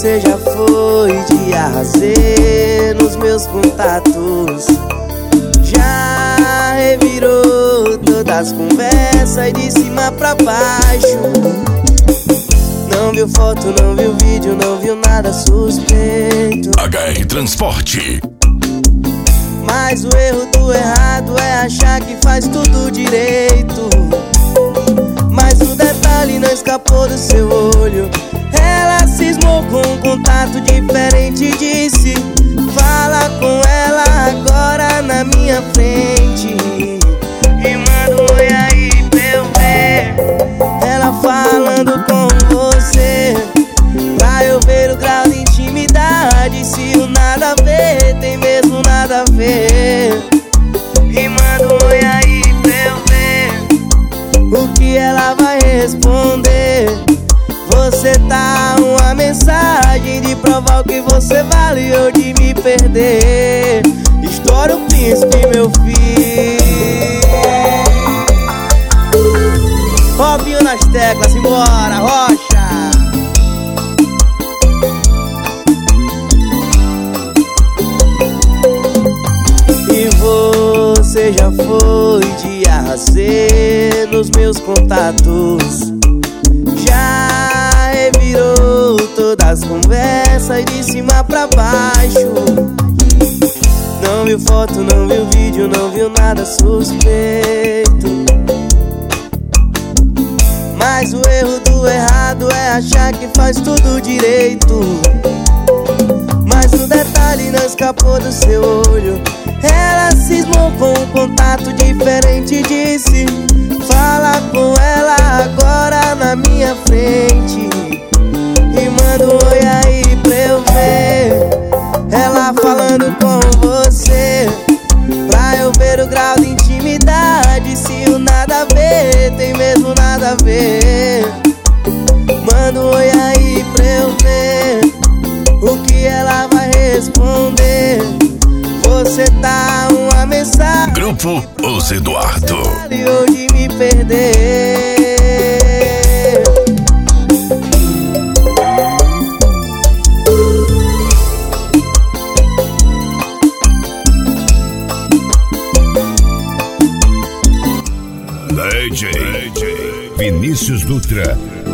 você já foi de A a Z nos meus contatos. Já revirou todas as conversas de cima pra baixo. Não viu foto, não viu vídeo, não viu nada suspeito. HR Transporte. Mas o erro do errado é achar que faz tudo direito. Mas o detalhe não escapou do seu olho. Ela cismou com um contato diferente e disse: fala com ela agora na minha frente e manda um oi aí pra eu ver. Ela falando com você pra eu ver o grau de intimidade. Se o nada a ver tem mesmo nada a ver. E manda um oi aí pra eu ver o que ela vai responder. Você tá uma mensagem de provar o que você vale ou de me perder. Estoura o príncipe, meu filho. Robinho nas teclas, embora, rocha. E você já foi de A a Z nos meus contatos. Já revirou todas as conversas de cima pra baixo. Não viu foto, não viu vídeo, não viu nada suspeito. Mas o erro do errado é achar que faz tudo direito. Mas o detalhe não escapou do seu olho. Ela cismou com um contato diferente e disse: fala com ela agora na minha frente e manda um oi aí pra eu ver. Ela falando com você pra eu ver o grau de intimidade. Se o nada a ver tem mesmo nada a ver. Manda um oi aí pra eu ver o que ela vai responder. Você tá uma mensagem. Grupo Os Eduardo. Hoje me perder. DJ Vinícius Dutra.